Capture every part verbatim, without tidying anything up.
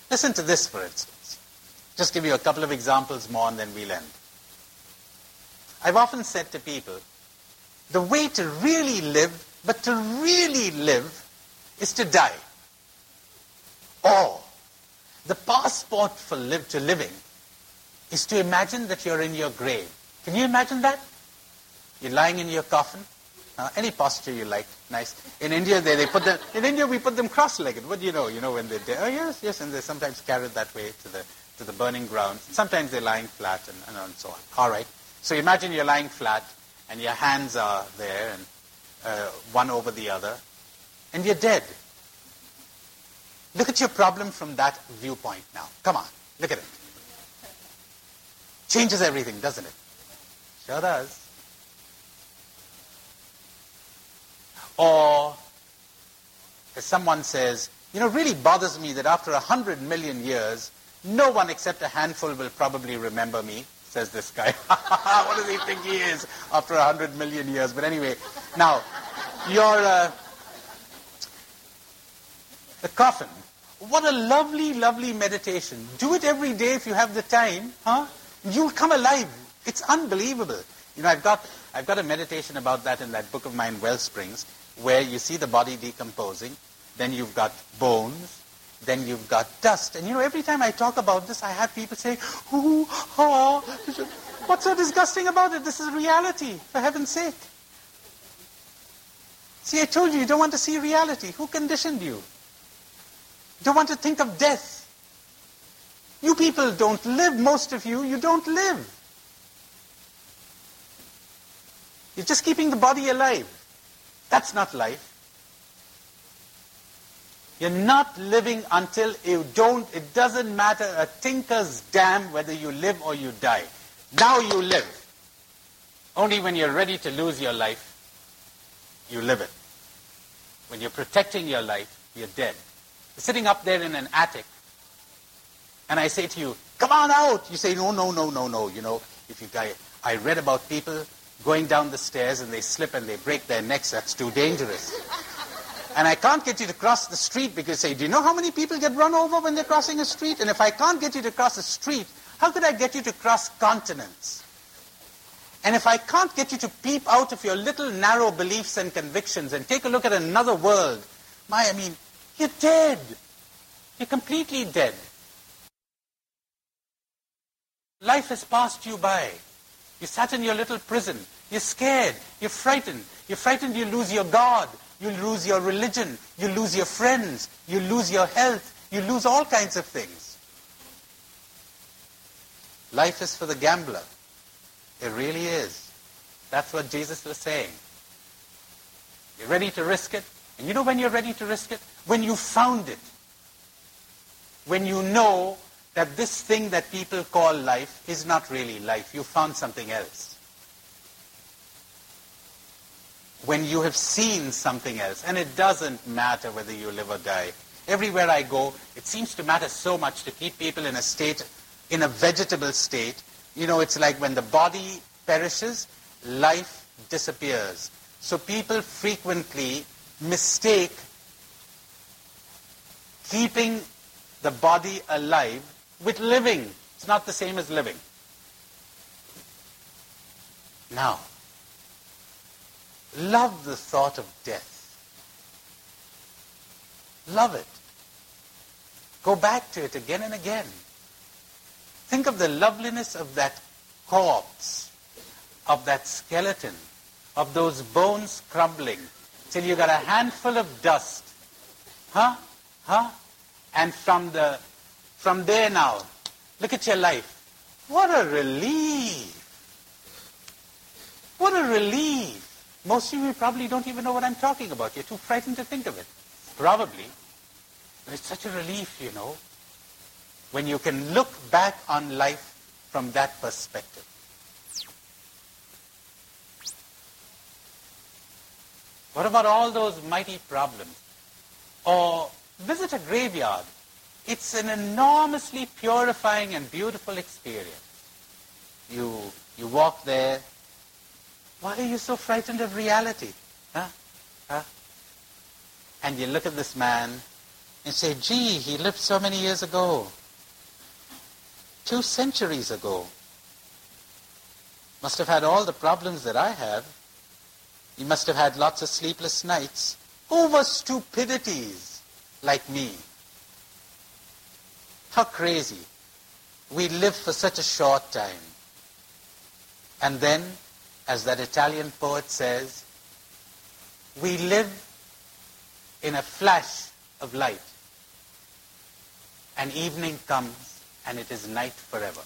Listen to this, for instance. Just give you a couple of examples more and then we'll end. I've often said to people, the way to really live, but to really live, is to die. Or the passport for live to living is to imagine that you're in your grave. Can you imagine that? You're lying in your coffin. Uh, any posture you like, nice. In India, they, they put them. In India, we put them cross-legged. What do you know? You know when they're dead. Oh yes, yes, and they're sometimes carried that way to the to the burning ground. Sometimes they're lying flat and, and, and so on. All right. So imagine you're lying flat, and your hands are there, and uh, one over the other, and you're dead. Look at your problem from that viewpoint now. Come on, look at it. Changes everything, doesn't it? Sure does. Or, as someone says, you know, it really bothers me that after a hundred million years, no one except a handful will probably remember me, says this guy. What does he think he is after a hundred million years? But anyway, now, your, uh, the coffin. What a lovely, lovely meditation. Do it every day if you have the time, huh? You'll come alive. It's unbelievable. You know, I've got, I've got a meditation about that in that book of mine, Wellsprings, where you see the body decomposing, then you've got bones, then you've got dust. And you know, every time I talk about this, I have people say, ooh, ah, what's so disgusting about it? This is reality, for heaven's sake. See, I told you, you don't want to see reality. Who conditioned you? You don't want to think of death. You people don't live, most of you, you don't live. You're just keeping the body alive. That's not life. You're not living until you don't, it doesn't matter a tinker's damn whether you live or you die. Now you live. Only when you're ready to lose your life, you live it. When you're protecting your life, you're dead. You're sitting up there in an attic, and I say to you, come on out. You say, no, no, no, no, no. You know, if you die, I read about people going down the stairs and they slip and they break their necks. That's too dangerous. And I can't get you to cross the street because you say, do you know how many people get run over when they're crossing a street? And if I can't get you to cross a street, how could I get you to cross continents? And if I can't get you to peep out of your little narrow beliefs and convictions and take a look at another world, my, I mean, you're dead. You're completely dead. Life has passed you by. You sat in your little prison. You're scared. You're frightened. You're frightened you lose your God. You lose your religion. You lose your friends. You lose your health. You lose all kinds of things. Life is for the gambler. It really is. That's what Jesus was saying. You're ready to risk it. And you know when you're ready to risk it? When you found it. When you know that this thing that people call life is not really life. You found something else. When you have seen something else, and it doesn't matter whether you live or die. Everywhere I go, it seems to matter so much to keep people in a state, in a vegetable state. You know, it's like when the body perishes, life disappears. So people frequently mistake keeping the body alive with living. It's not the same as living. Now, love the thought of death. Love it. Go back to it again and again. Think of the loveliness of that corpse, of that skeleton, of those bones crumbling, till you got a handful of dust. Huh? Huh? And from the from there now, look at your life. What a relief. What a relief. Most of you probably don't even know what I'm talking about. You're too frightened to think of it. Probably. But it's such a relief, you know, when you can look back on life from that perspective. What about all those mighty problems? Or visit a graveyard. It's an enormously purifying and beautiful experience. You, you walk there. Why are you so frightened of reality? Huh? Huh? And you look at this man, and say, gee, he lived so many years ago. Two centuries ago. Must have had all the problems that I have. He must have had lots of sleepless nights over stupidities like me. How crazy. We live for such a short time. And then, as that Italian poet says, we live in a flash of light. And evening comes and it is night forever.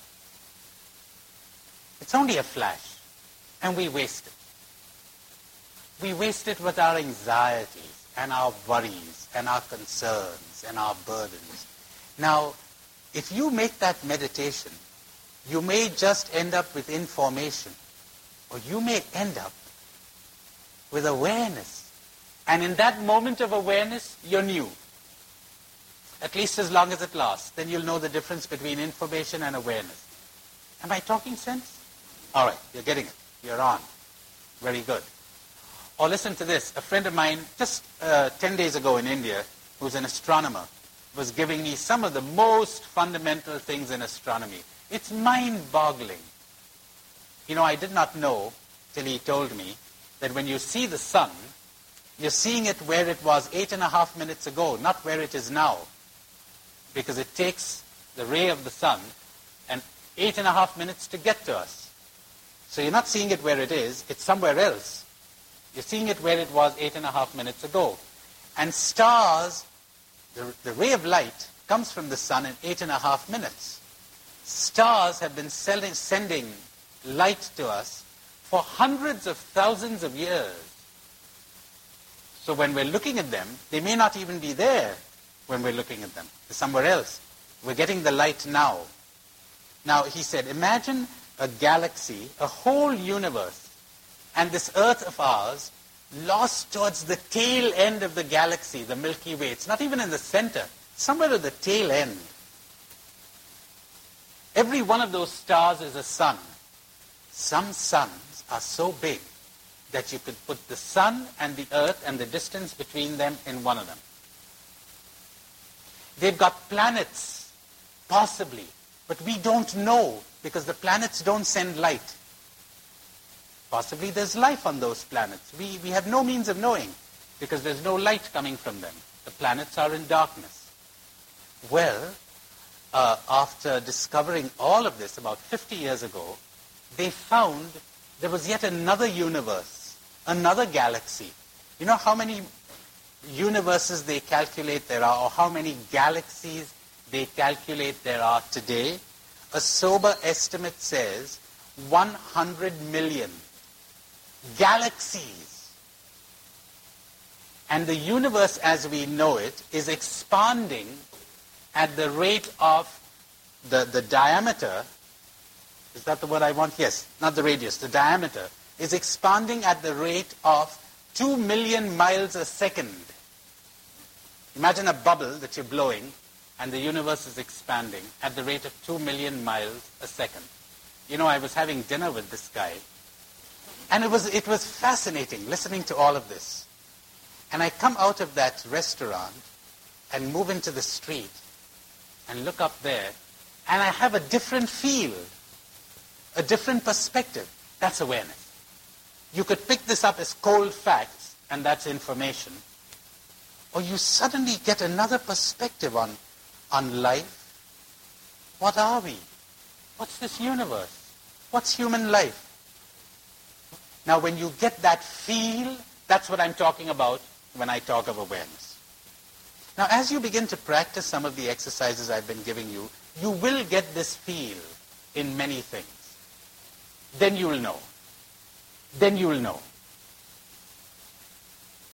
It's only a flash, and we waste it. We waste it with our anxieties and our worries and our concerns and our burdens. Now, if you make that meditation, you may just end up with information, or you may end up with awareness. And in that moment of awareness, you're new. At least as long as it lasts. Then you'll know the difference between information and awareness. Am I talking sense? All right, you're getting it. You're on. Very good. Or listen to this. A friend of mine, just uh, ten days ago in India, who's an astronomer, was giving me some of the most fundamental things in astronomy. It's mind-boggling. You know, I did not know, till he told me, that when you see the sun, you're seeing it where it was eight and a half minutes ago, not where it is now. Because it takes the ray of the sun and eight and a half minutes to get to us. So you're not seeing it where it is, it's somewhere else. You're seeing it where it was eight and a half minutes ago. And stars, the, the ray of light comes from the sun in eight and a half minutes. Stars have been sending, sending light to us for hundreds of thousands of years. So when we're looking at them, they may not even be there when we're looking at them. They're somewhere else. We're getting the light now. Now, he said, imagine a galaxy, a whole universe, and this Earth of ours lost towards the tail end of the galaxy, the Milky Way. It's not even in the center. Somewhere at the tail end. Every one of those stars is a sun. Some suns are so big that you could put the sun and the Earth and the distance between them in one of them. They've got planets, possibly, but we don't know because the planets don't send light. Possibly there's life on those planets. We, we have no means of knowing because there's no light coming from them. The planets are in darkness. Well, uh, after discovering all of this about fifty years ago, they found there was yet another universe, another galaxy. You know how many universes they calculate there are, or how many galaxies they calculate there are today? A sober estimate says one hundred million galaxies. And the universe as we know it is expanding at the rate of the, the diameter. Is that the word I want? Yes, not the radius, the diameter is expanding at the rate of two million miles a second. Imagine a bubble that you're blowing and the universe is expanding at the rate of two million miles a second. You know, I was having dinner with this guy and it was, it was fascinating listening to all of this. And I come out of that restaurant and move into the street and look up there and I have a different feel, a different perspective. That's awareness. You could pick this up as cold facts and that's information. Or you suddenly get another perspective on, on life. What are we? What's this universe? What's human life? Now when you get that feel, that's what I'm talking about when I talk of awareness. Now as you begin to practice some of the exercises I've been giving you, you will get this feel in many things. Then you will know. Then you will know.